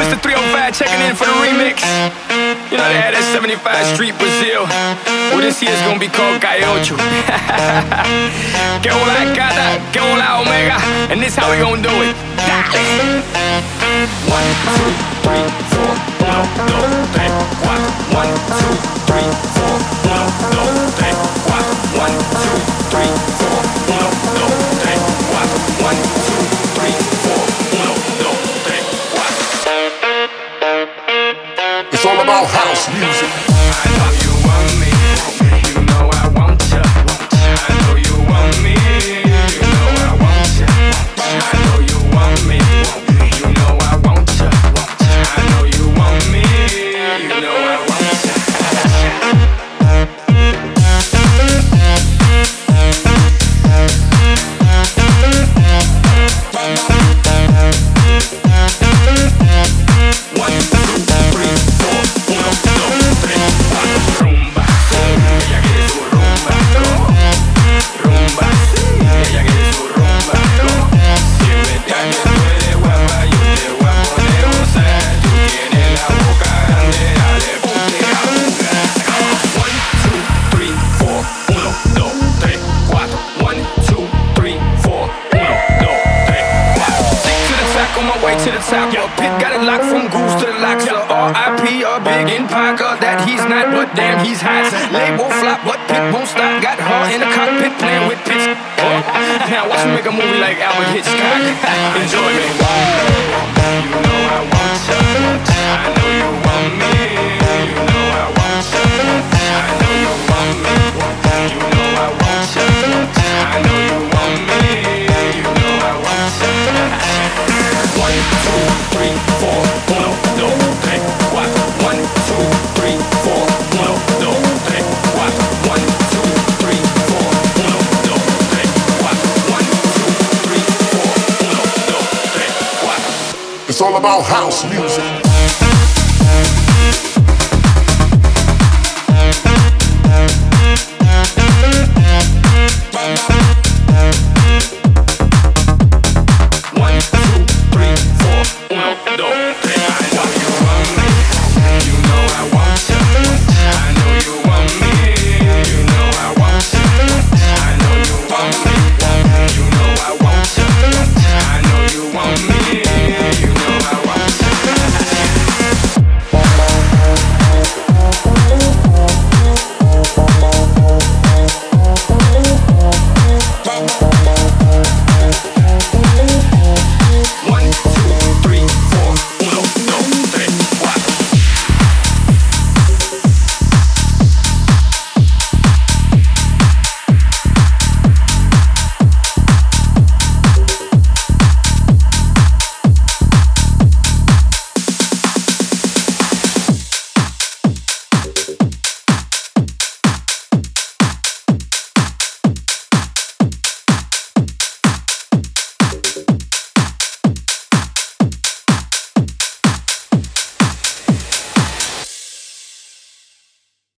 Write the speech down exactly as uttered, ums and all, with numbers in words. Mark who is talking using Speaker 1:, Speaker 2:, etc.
Speaker 1: Mister three oh five checking in for the remix. You know they had that seventy-five Street Brazil. Well, this year's gonna be called Calle Ocho. Que hola Cata, que hola Omega. And this how we gonna do it. Dale. One, two, three, four. Uno, dos, tres, cuatro. One, two, three, four. Uno, dos, tres, cuatro. One, two, three, four. Uno, dos, tres, cuatro. One, two, three, four. Uno, dos, tres, cuatro.
Speaker 2: It's all about house music.
Speaker 1: I know you want me. You know I want ya. I know you want me. You know I want ya. I know you want me. You know I want ya. I know you want me. You know I want ya. One, two, three, four. Uno, dos, tres, cuatro. Rumba, ella quiere su rumba, go. Rumba, ella quiere su rumba, go. Si es verdad que tú eres guapa, yo te voy a poner a gozar. Tú tienes la boca grande, dale, ponte a jugar. One, two, three, four. Uno, dos, tres, cuatro. One, two, three, four. Uno, dos, tres, cuatro. Stick to the track on my way to the top. Yo, Pit got it locked from Goose to the locks. R I P or Big in Parker, that he's not, but damn he's hot. Label flop, but Pit won't stop. Got her in the cockpit playing with Pitts. Oh. Now watch me make a movie like Albert Hitchcock. Enjoy me. You know I want ya. I know you want me. You know I want ya. I know you want me. You know I want ya. I know you want me. You know I want ya. One, two, three, four. Uno, dos, tres, cuatro. One, two, three, four. Uno, dos, tres, cuatro. One, two, three, four. Uno, dos, tres, cuatro. One, two, three, four. Uno, dos, tres, cuatro.
Speaker 2: It's all about house music.
Speaker 1: One, two, three, four. Uno, dos, tres. I know you want me. You know I want ya. I know you want me. You know I want ya. I know you want me. You know I want ya. I know you want me.